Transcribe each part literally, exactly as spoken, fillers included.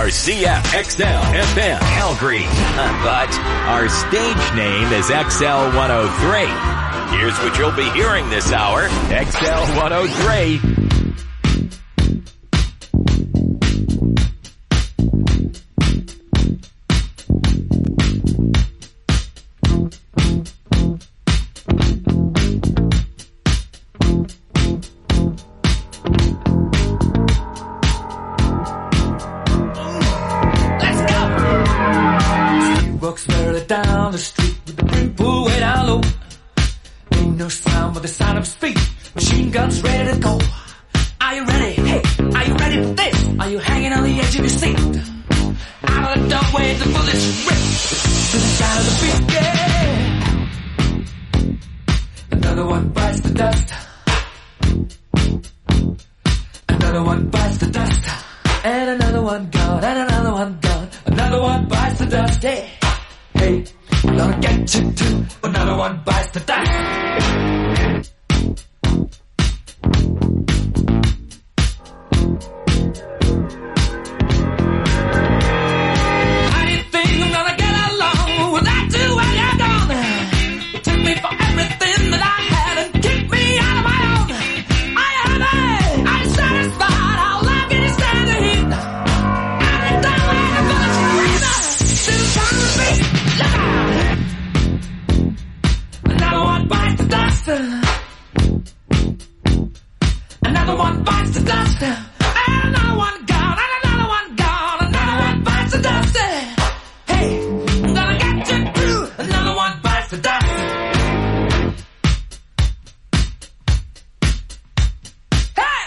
are C F X L F M Calgary, but our stage name is X L one oh three. Here's what you'll be hearing this hour, X L one oh three. Down the street with the brim pulled way down low. Ain't no sound but the sound of speed. Machine guns ready to go. Are you ready? Hey, are you ready for this? Are you hanging on the edge of your seat? Out of the doorway, the bullets rip to the sound of the beat. Yeah. Another one bites the dust. Another one bites the dust. And another one gone. And another one gone. Another one bites the dust. Yeah. Hey, I'm gonna get you too. Another one bites the dust. How do you think I'm gonna get along without you when you're gone? You took me for everything that I had and kicked me out of my own. Are you happy? Are you satisfied? How long can you stand the heat? Out of the way, I'm gonna scream out. Still trying to be. Another one bites the dust. Another one bites the dust. And another one gone. And another one gone. Another one bites the dust. Hey, I'm gonna get you through. Another one bites the dust. Hey!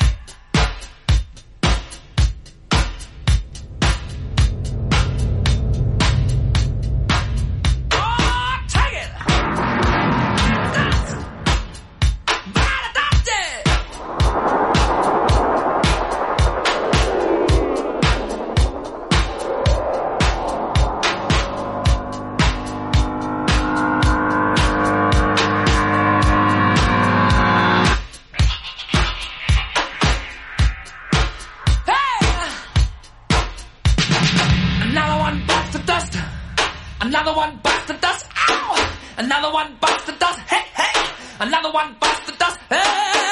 Another one bites the dust. Ow! Another one bites the dust. Hey, hey! Another one bites the dust. Hey!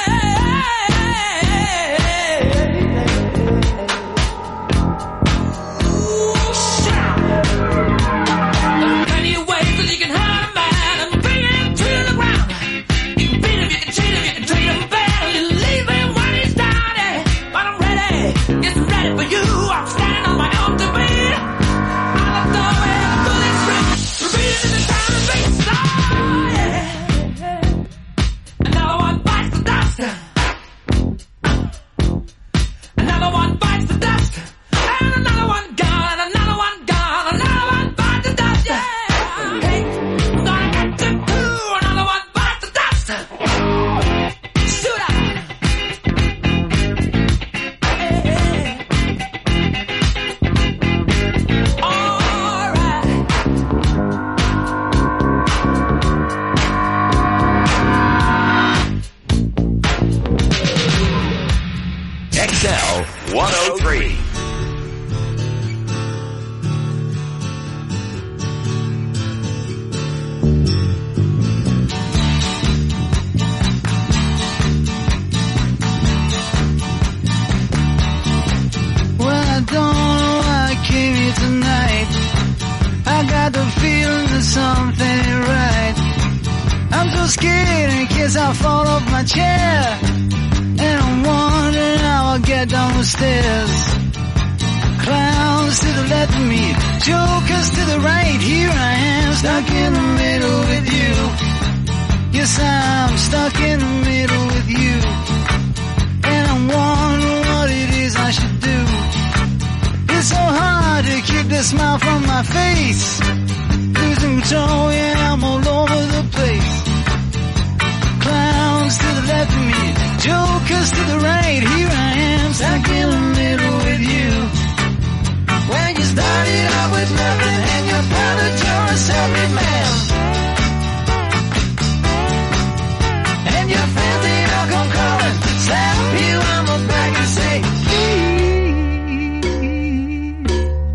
Ooh, shit! There are plenty of ways that you can hurt a man and bring him to the ground. You can beat him, you can cheat him, you can treat him bad, and you leave him when he's down. Yeah. But I'm ready, yes, I'm ready for you. I'm standing on my own to beat. Out of the way. Another one bites the dust. Another one bites the dust. And another one gone. And another one gone. Another one bites the dust. Yeah. Hey, I'm gonna get you too. Another one bites the dust. Shoot out. Hey, hey. All right. X L one oh three. Well, I don't know why I came here tonight. I got the feeling that something ain't right. I'm so scared in case I fall off my chair. And I'm wondering how I'll get down the stairs. Clowns to the left of me, jokers to the right. Here I am, stuck in the middle with you. Yes, I'm stuck in the middle with you. And I'm wondering what it is I should do. It's so hard to keep the smile from my face. Losing control, yeah, I'm all over the place. Clowns to the left of me, jokers to the right. Here I am, stuck in the middle with you. When you started out with nothing and you found that you're a self-made man, and your friends they all come calling, slap you on the back and say,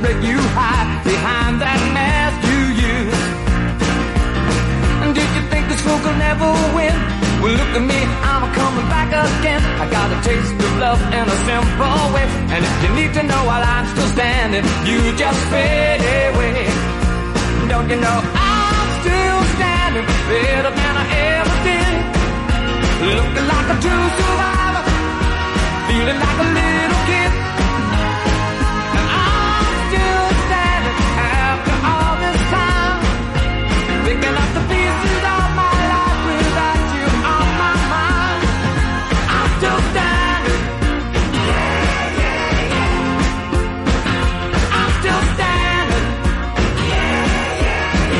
break you hide behind that mask you use. And did you think this fool could never win? Well, look at me, I'm coming back again. I got a taste of love in a simple way. And if you need to know while I'm still standing, you just fade away. Don't you know I'm still standing better than I ever did? Looking like a true survivor, feeling like a little kid. And I'm still standing after all this time, picking up the pieces of my life without you on my mind. I'm still standing. Yeah, yeah, yeah. I'm still standing. Yeah, yeah,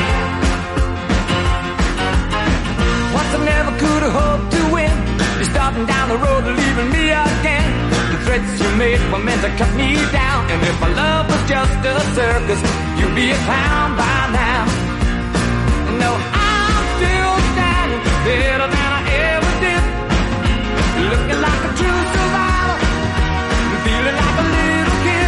yeah. Once I never could have hoped to win. You're starting down the road and leaving me again. The threats you made were meant to cut me down. And if my love was just a circus, you'd be a clown by now. No, I'm still standing better than I ever did. Looking like a true survivor, feeling like a little kid.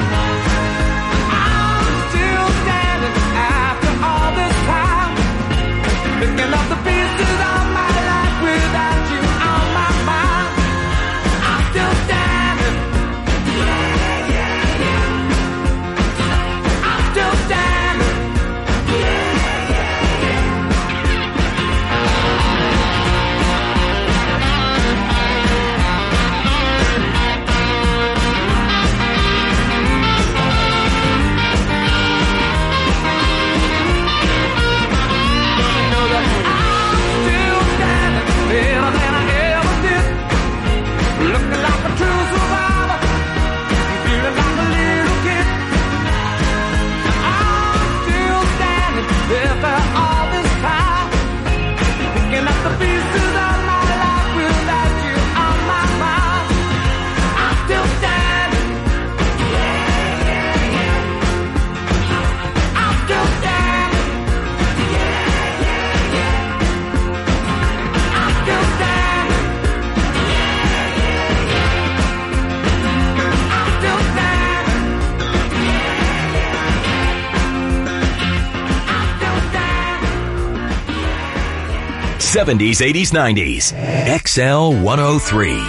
I'm still standing after all this time, picking up the pieces of my life without you on my mind. I'm still standing. Yeah, yeah, yeah. I'm still standing. Yeah, yeah, yeah. You know that I'm still standing better than I ever did. Looking like a true survivor, feeling like a little kid. I'm still standing after all this time, picking up the pieces of my life without you on my mind. I'm still standing. Yeah, yeah, yeah. I'm still standing. Yeah, yeah, yeah. I'm still standing. Yeah, yeah, yeah. I'm still standing. Yeah, yeah, yeah. I'm still standing. seventies, eighties, nineties. X L one oh three.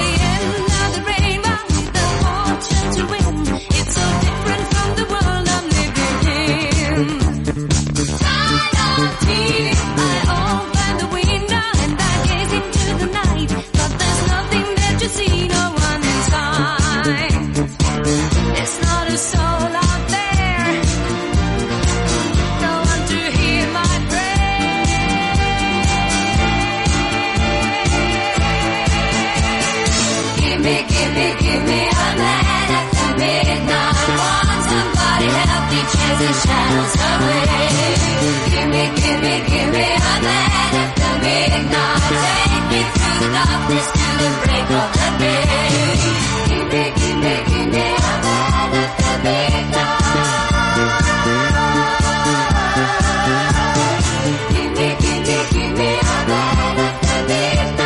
It's so different from the world I'm chasing shadows away. Give me, give me, give me a man after midnight. Take me through the darkness to the break of the day. Give me, give me, give me a man after midnight. Give me, give me, give me a man after midnight.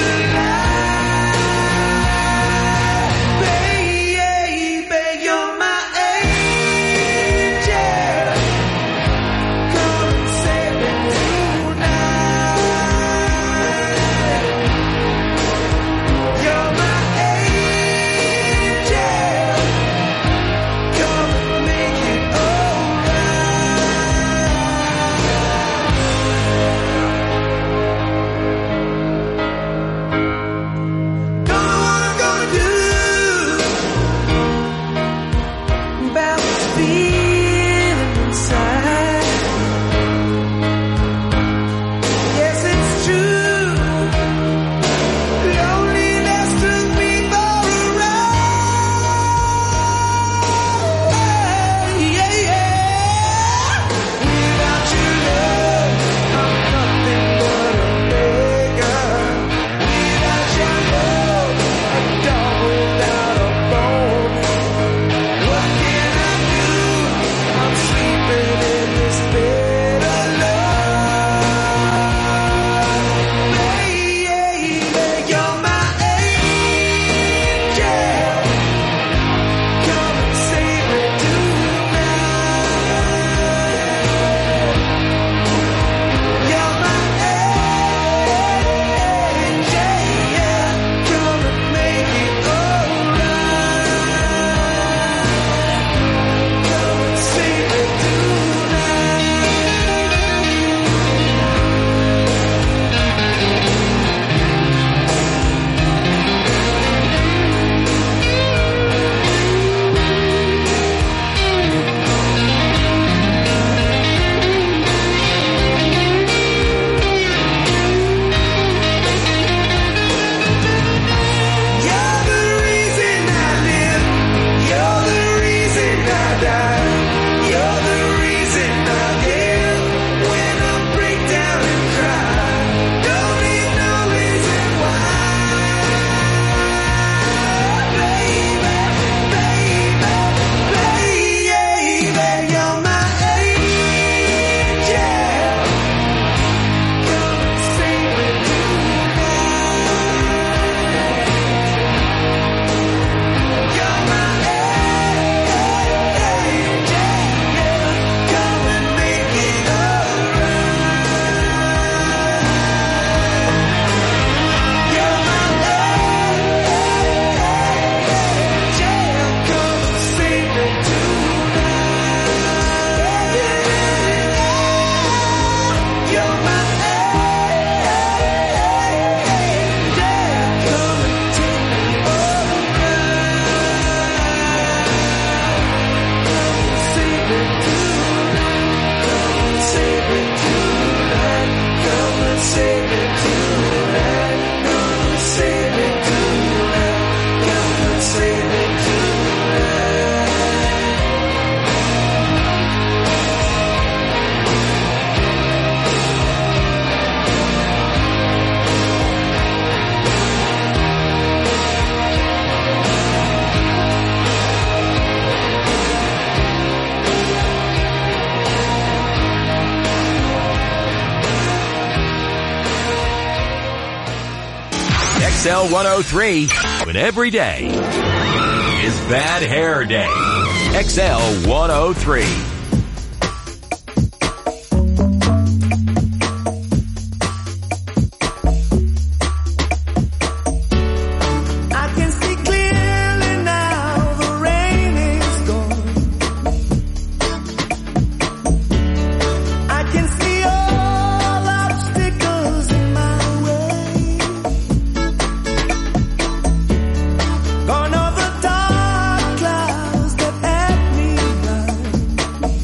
You're my X L one oh three, when every day is Bad Hair Day. X L one oh three. Gone over dark clouds that had me blind.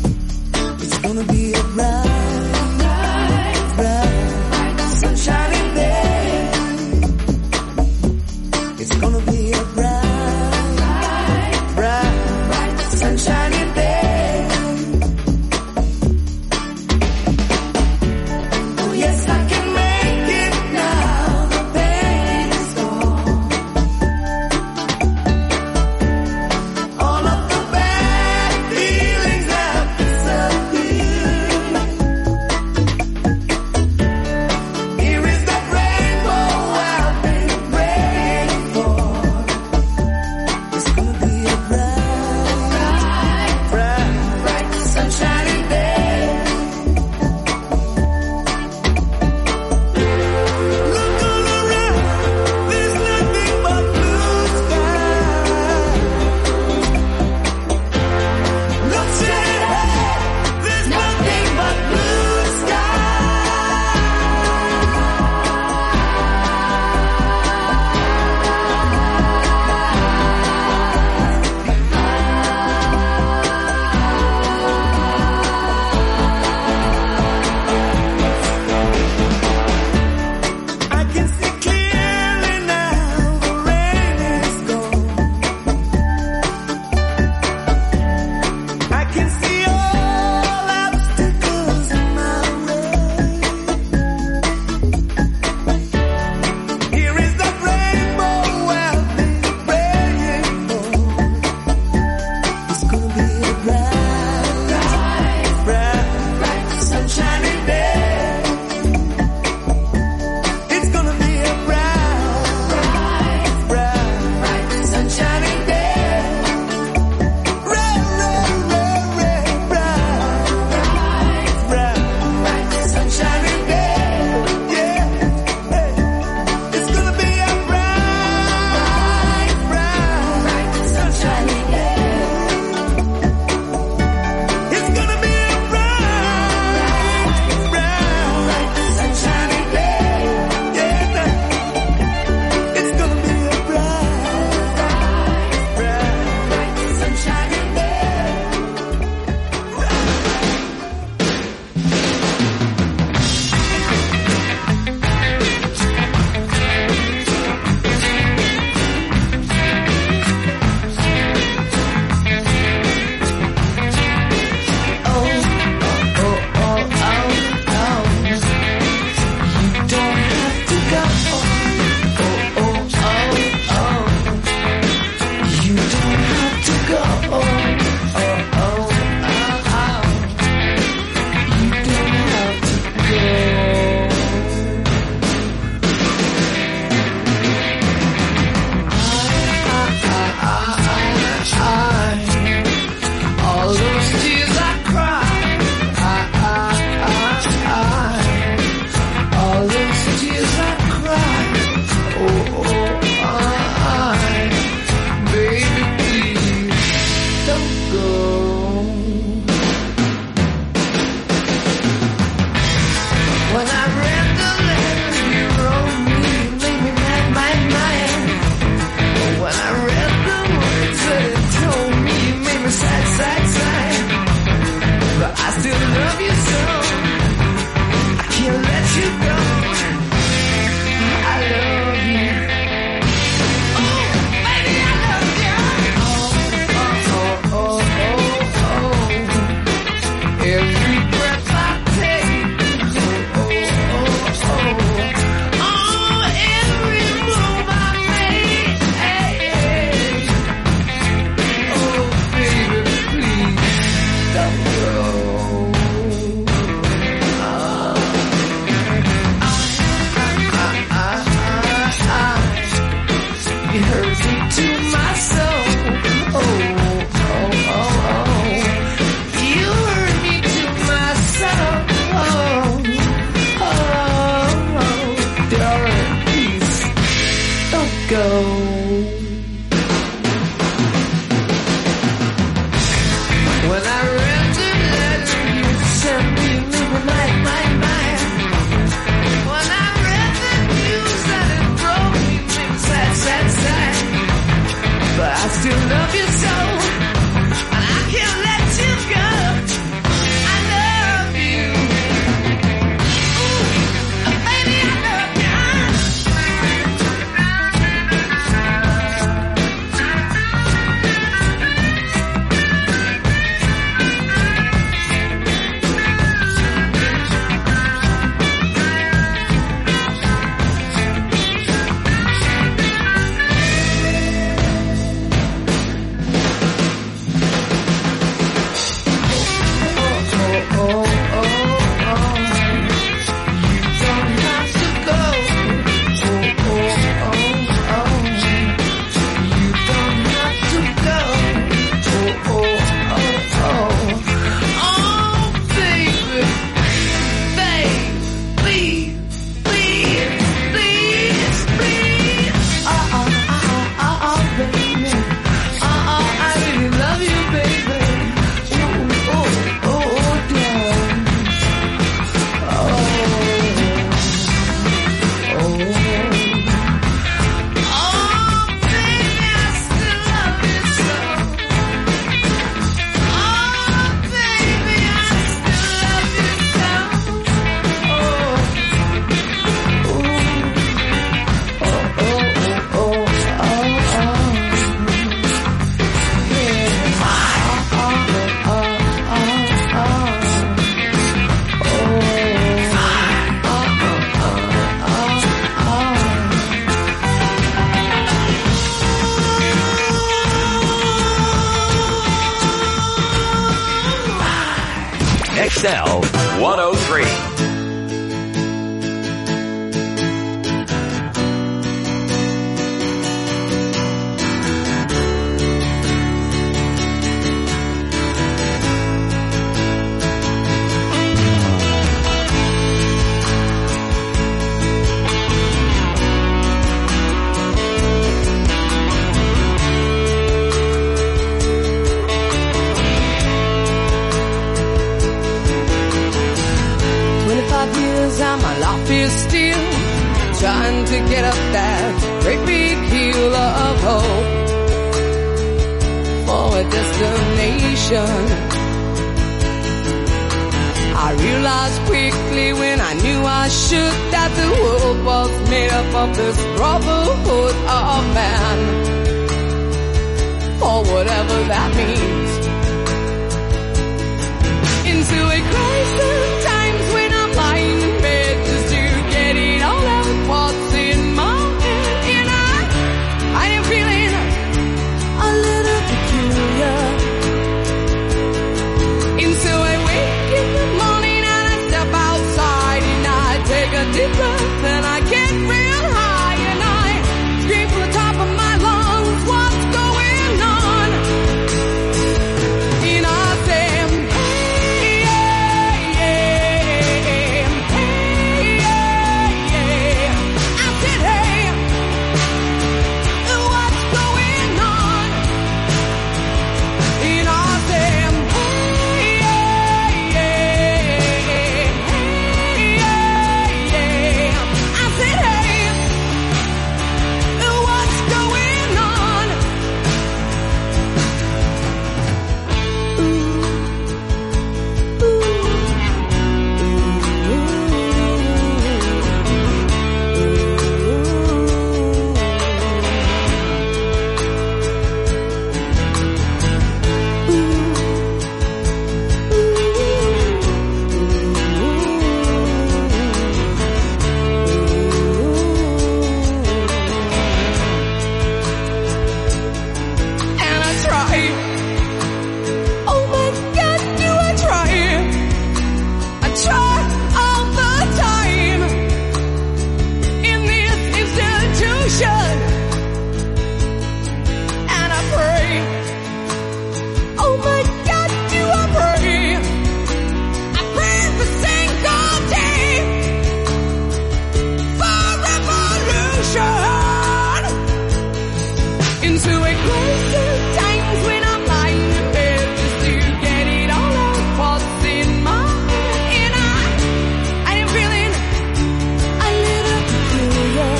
X L one oh three. And my life is still trying to get up that great big hill of hope for a destination. I realized quickly when I knew I should that the world was made up of this brotherhood of man, or whatever that means. Into a crisis times when I'm lying in bed just to get it all out what's in my head. And I, I am feeling a little peculiar. And so I wake in the morning and I step outside and I take a deep breath and I get real high and I scream from the top of my lungs, what's going on? And I say, hey, yeah, yeah, hey, yeah, yeah. I said, hey, what's going on? And I say, hey, yeah, yeah, hey, yeah, yeah. I said, hey, what's going on? And I try. Oh my God, do I try? I try all the time in this institution, and I pray. Oh my God, do I pray? I pray every single day for revolution. Into a crisis times when I'm lying in bed just to get it all out what's in my head. And I, I am feeling a little peculiar.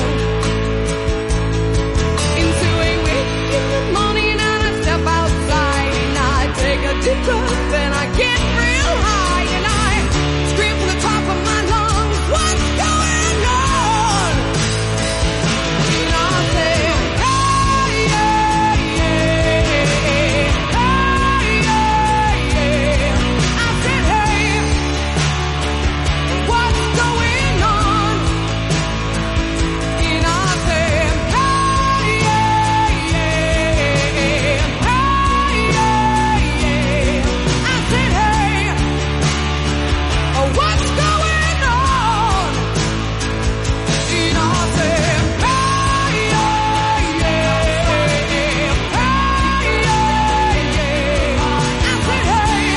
Into a wake in the morning and I step outside and I take a deep breath and I get real high and I scream from the top of my lungs, what's going on? And I say, hey, yeah, yeah, hey, yeah, yeah. I said, hey, what's going on? And I said, hey, yeah, yeah, hey, yeah, yeah. I said, hey, what's going on? And I said, hey, yeah, yeah, hey, yeah, yeah. I said, hey,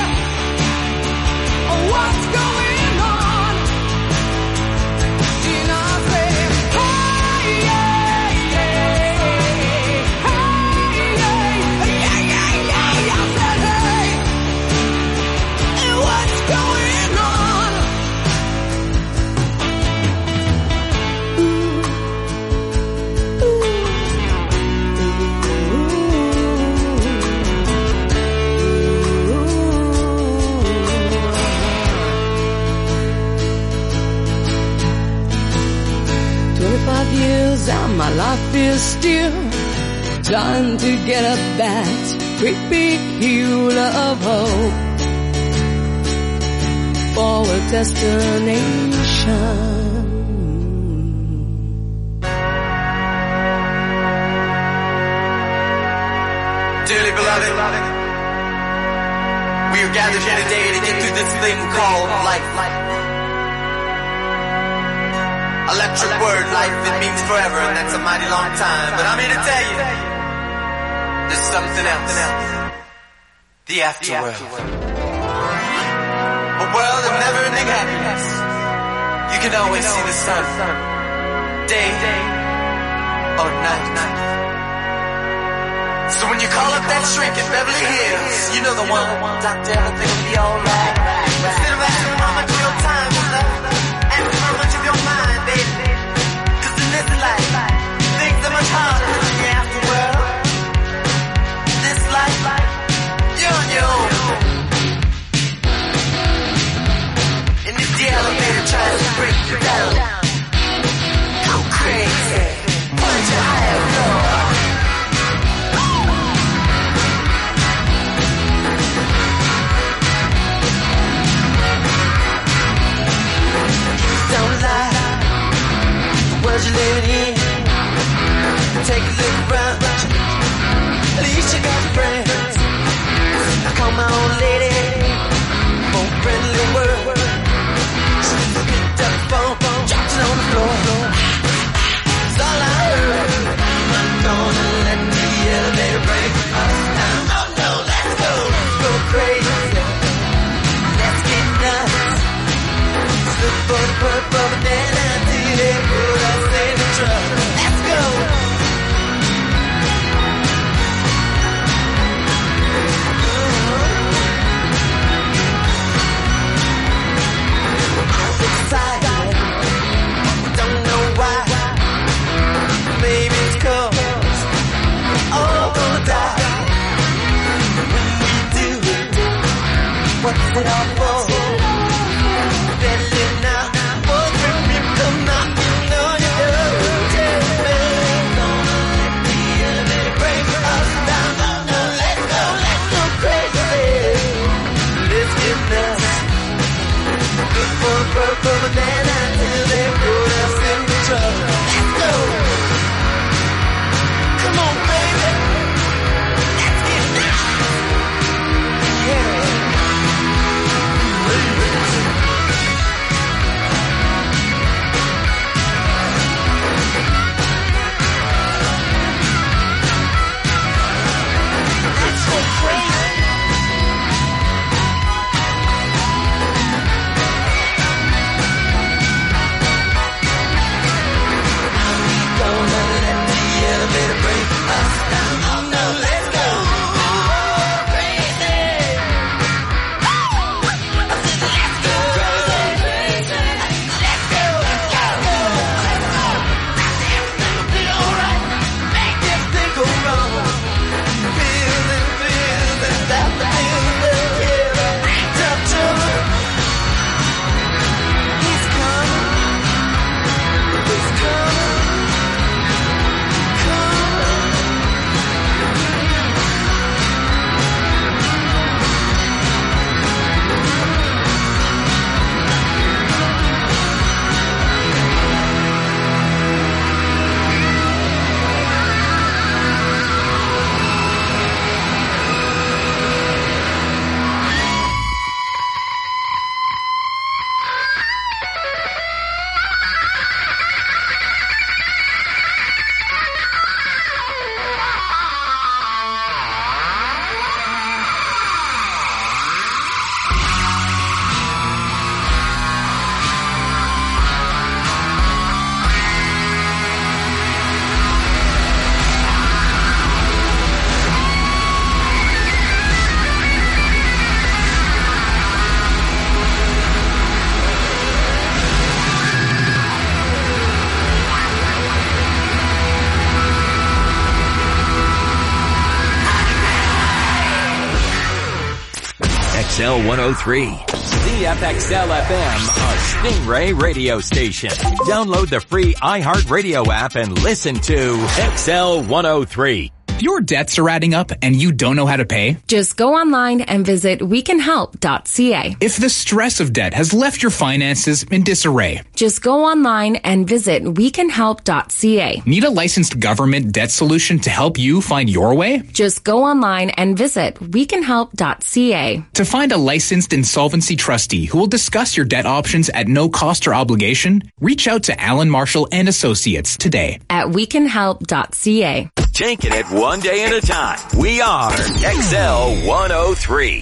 what's going on? And I said, hey, yeah, yeah, hey, yeah, yeah, yeah. I said, hey, what's going on? Twenty-five years and my life is still trying to get up that great big hill of hope for a destination. Dearly beloved, we We are gathered here today to get through this thing called life. Electric word, life, it means forever, and that's a mighty long time. But I'm here to tell you, there's something else. The afterworld. A world of never-ending happiness. You can always see the sun, day or night. So when you call up that shrink in Beverly Hills, you know the one. Doctor, everything will be alright. Instead of asking how much of your time is left, ask how much of your mind, baby. Cause in this life, things are much harder than the afterworld. This life, you're on your own. And if the elevator tries to break you down, go crazy. Punch your higher floor. Don't lie, the world you're living in. Take a look around, at least you got friends. I call my old lady, more friendly word. She picked up the phone, dropped it on the floor. That's all I heard. I'm gonna let the elevator break us down. Oh no, let's go, go crazy. Let's get nuts. Look for the purple banana till they put us in the truck. Let's go. I'm excited, don't know why. Maybe it's 'cause we're all gonna die. When we do, what's it all for? Purple banana till they put us in the truck. Let's go. Come on, baby. Let's get down. Yeah. Let's go crazy. X L one oh three. C F X L F M, a Stingray radio station. Download the free iHeartRadio app and listen to X L one oh three. If your debts are adding up and you don't know how to pay, just go online and visit we can help dot c a. If the stress of debt has left your finances in disarray, just go online and visit we can help dot c a. Need a licensed government debt solution to help you find your way? Just go online and visit we can help dot c a. To find a licensed insolvency trustee who will discuss your debt options at no cost or obligation, reach out to Alan Marshall and Associates today at we can help dot c a. Taking it one day at a time. We are X L one oh three.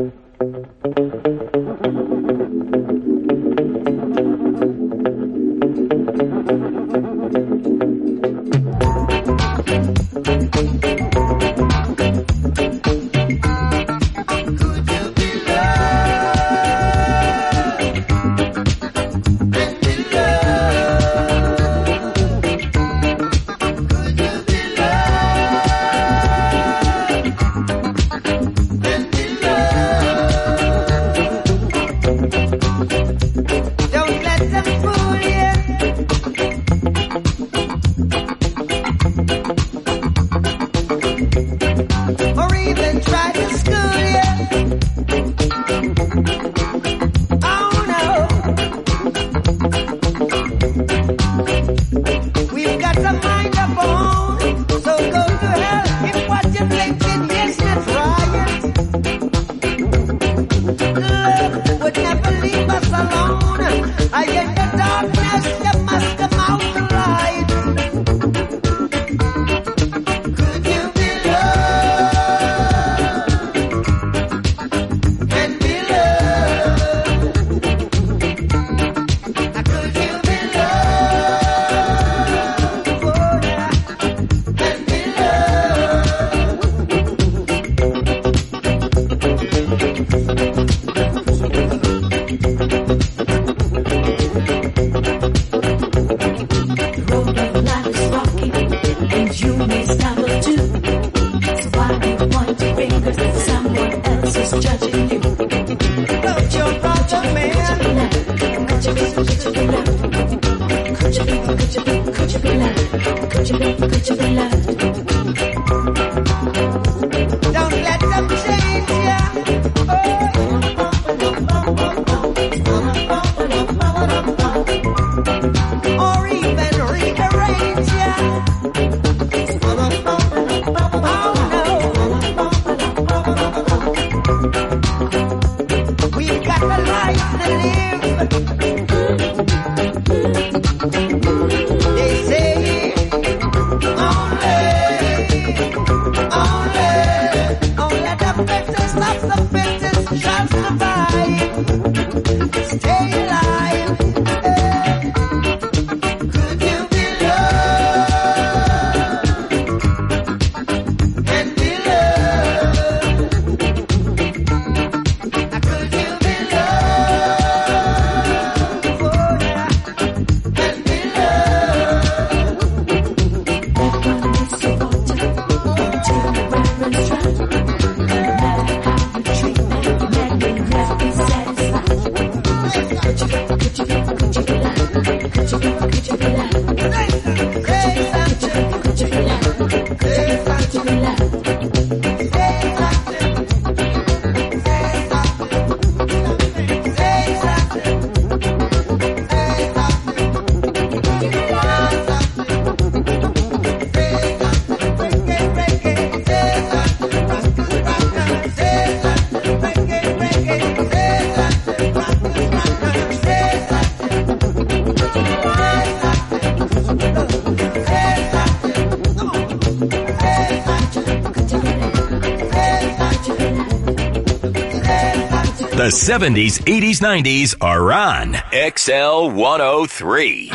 The seventies, eighties, nineties are on X L one oh three.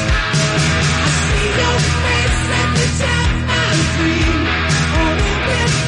Free, only with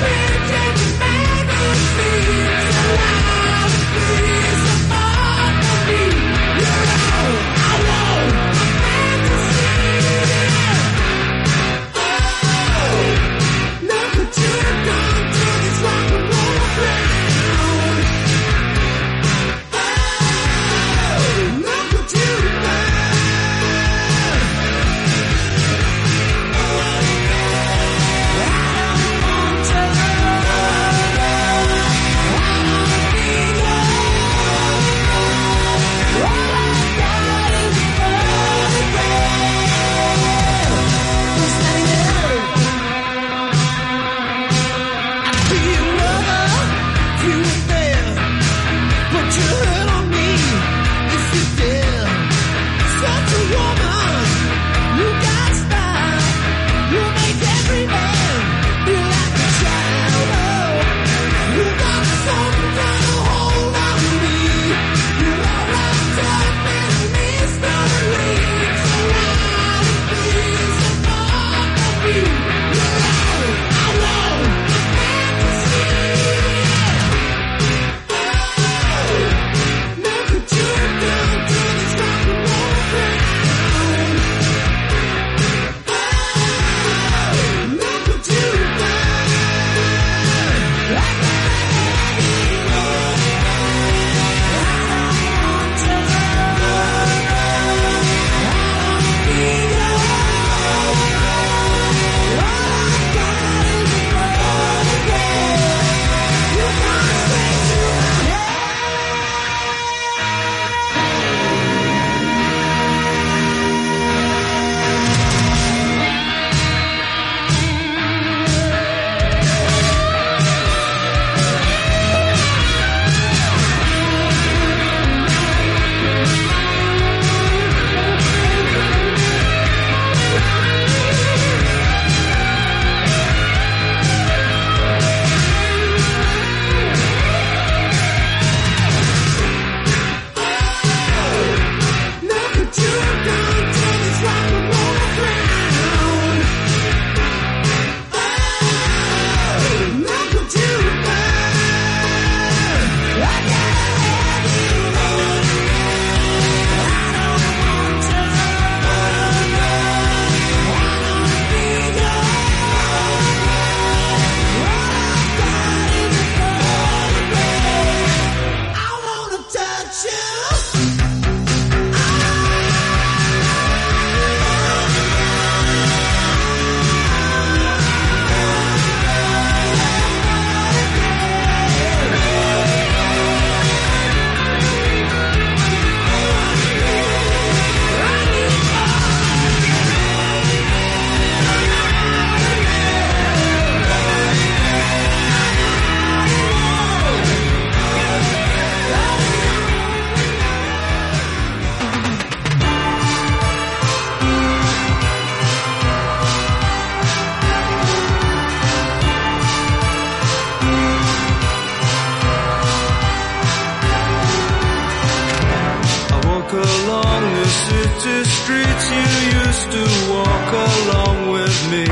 streets you used to walk along with me.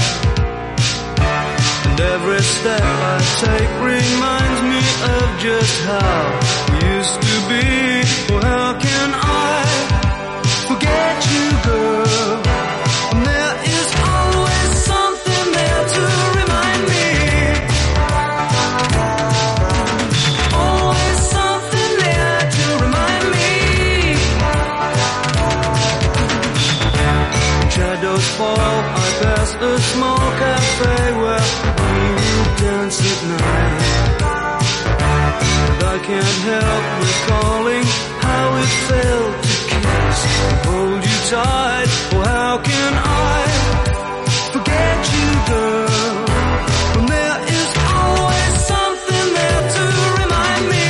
And every step I take reminds me of just how we used to be. Well, how can I forget you, girl? And there is always something there to remind me. Always something there to remind me. Shadows fall, I pass a small cafe where we would dance at night. And I can't help recalling how it felt to kiss and hold you tight. Well, how can I forget you, girl? When there is always something there to remind me.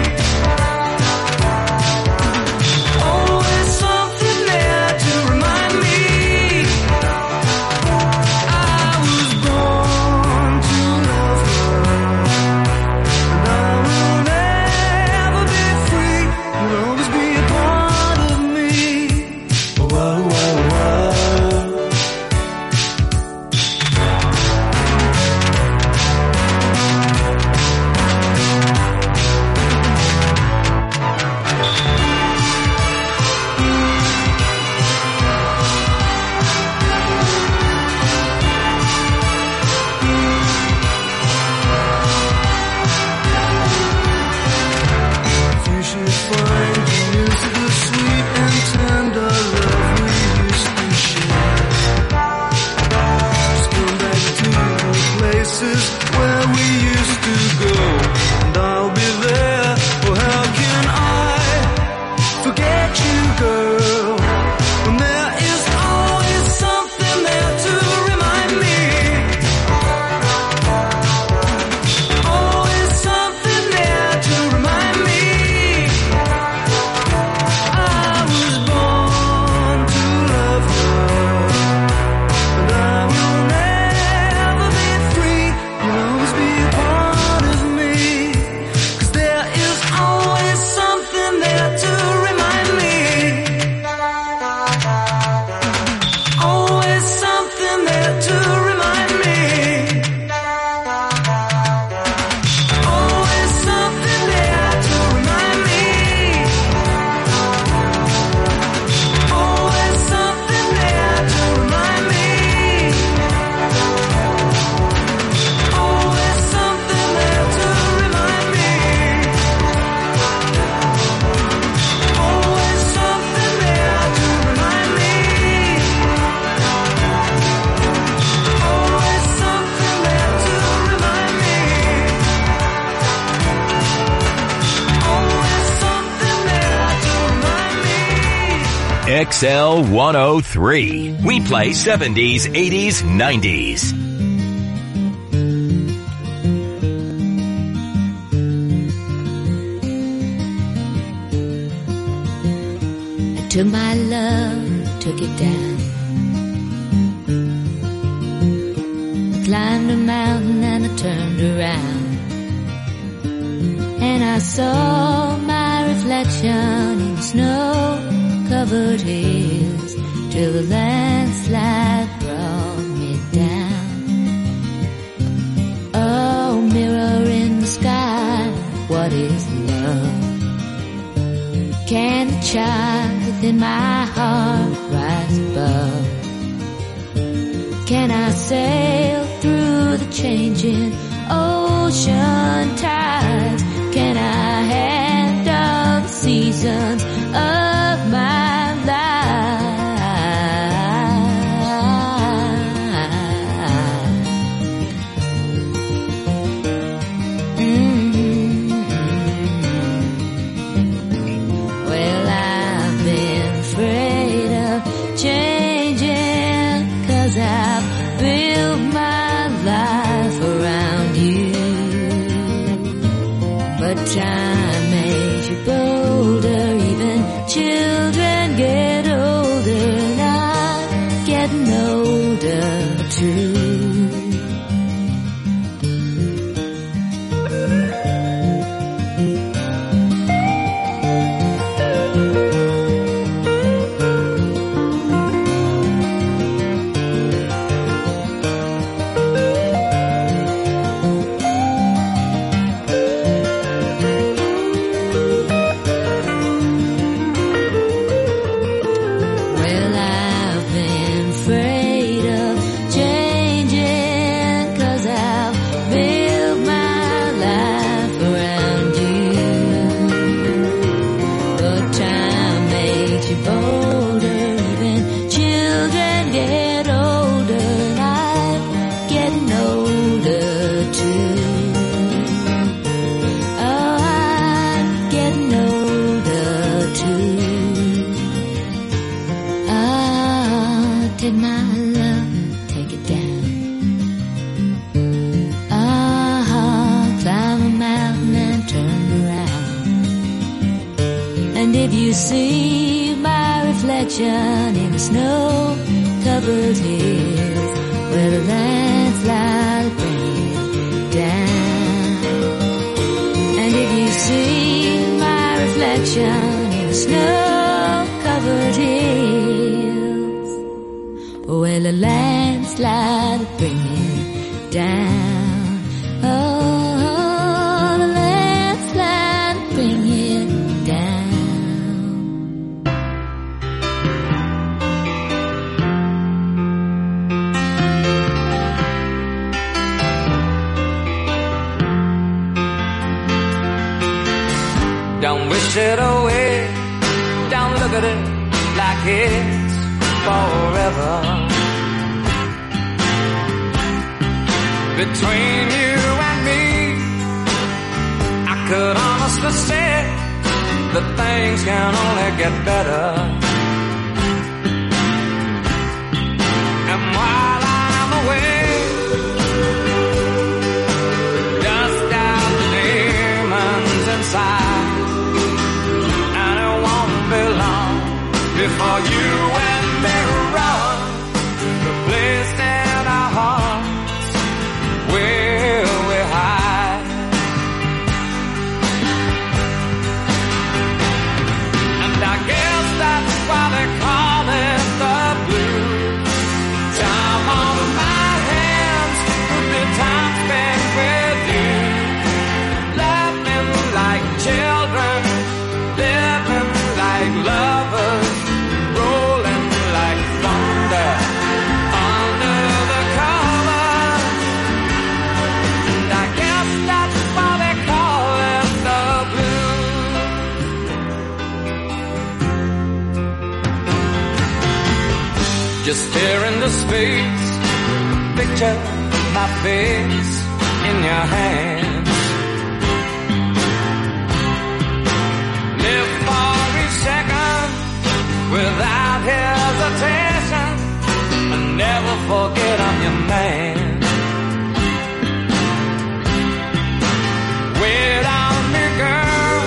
Always something there to remind me. I was born to love her, and I will never be free. You'll always be a part of me. Whoa, whoa, whoa. You should find you used to the sweet and tender love we used to share. Just come back to the places where we used to go, and I'll be there. Well, how can I forget you, girl? When there is always something there to remind me. Always something there to remind me. I was born to love her, and I will never be free. You'll always be a part of me. 'Cause there is always something there to remind me. Always something there to remind me. Always something there to remind me. Always something there to remind me. Always something there to remind me. Always something there to remind me. Always something there to remind me. Always something there to remind me. X L one oh three. We play seventies, eighties, nineties. I took my love, took it down. I climbed a mountain and I turned around, and I saw my reflection in snow-covered hills till the landslide brought me down. Oh, mirror in the sky, what is love? Can the child within my heart rise above? Can I sail through the changing ocean tides? Can I handle the seasons of my life? Mm. Well, I've been afraid of changing, 'cause I've built my life around you. But time makes you bolder, even children get older, and I'm getting older too. if you see my reflection in the snow-covered hills where the landslide bring it down. And if you see my reflection in the snow-covered hills where the landslide bring it down. Oh, the landslide bring it down. Don't wish it away, don't look at it like it's forever. Between you and me, I could honestly say that things can only get better. And while I'm away, dust out the demons inside, and it won't be long before you and me run the place in our hearts where we hide. And I guess that's why they call it the blues. Time on my hands would be time spent with you, laughing like children, living like lovers, rolling like thunder under the covers. And I guess that's why they call it the blues. Just stare into space, picture my face in your hands. Live for each second without hesitation, and never forget I'm your man. Wait on me, girl,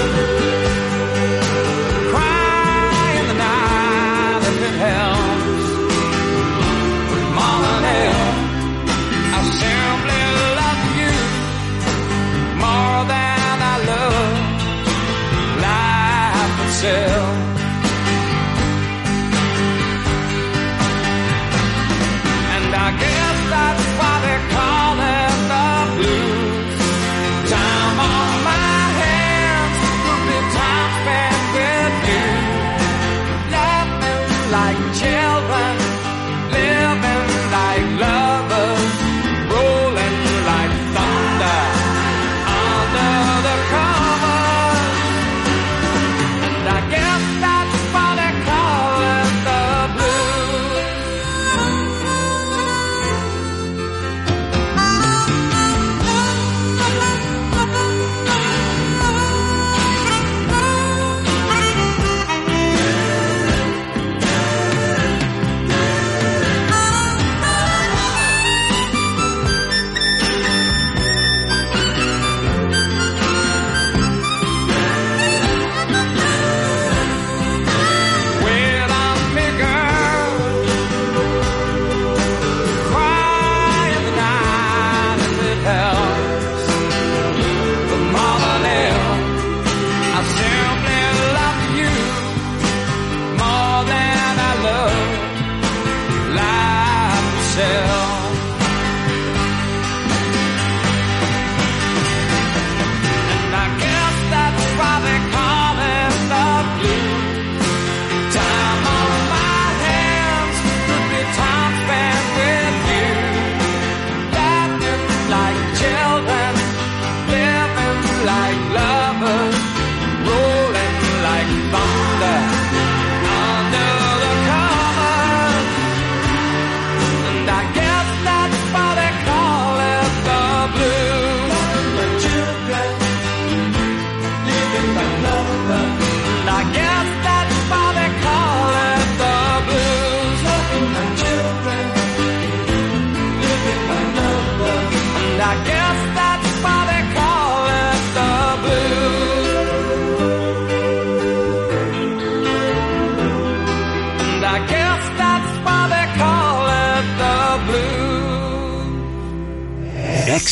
cry in the night if it helps. More than ever, I simply love you more than I love life itself. And I guess that's why they call it the blues. Time on my hands would be time spent with you, laughing like children, living like lovers, rolling like thunder under the covers. And I guess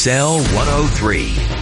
X L one oh three.